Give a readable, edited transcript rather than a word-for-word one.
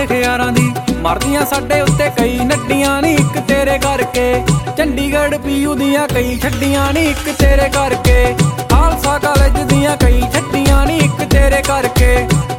ਖਿਆਰਾਂ ਦੀ ਮਰਦੀਆਂ ਸਾਡੇ ਉੱਤੇ ਕਈ ਨੱਡੀਆਂ ਨੀ ਇੱਕ ਤੇਰੇ ਕਰਕੇ। ਚੰਡੀਗੜ੍ਹ ਪੀਯੂ ਦੀਆਂ ਕਈ ਛੱਡੀਆਂ ਨੀ ਇੱਕ ਤੇਰੇ ਕਰਕੇ। ਖਾਲਸਾ ਕਾਲਜ ਦੀਆਂ ਕਈ ਛੱਡੀਆਂ ਨੀ ਇੱਕ ਤੇਰੇ ਕਰਕੇ।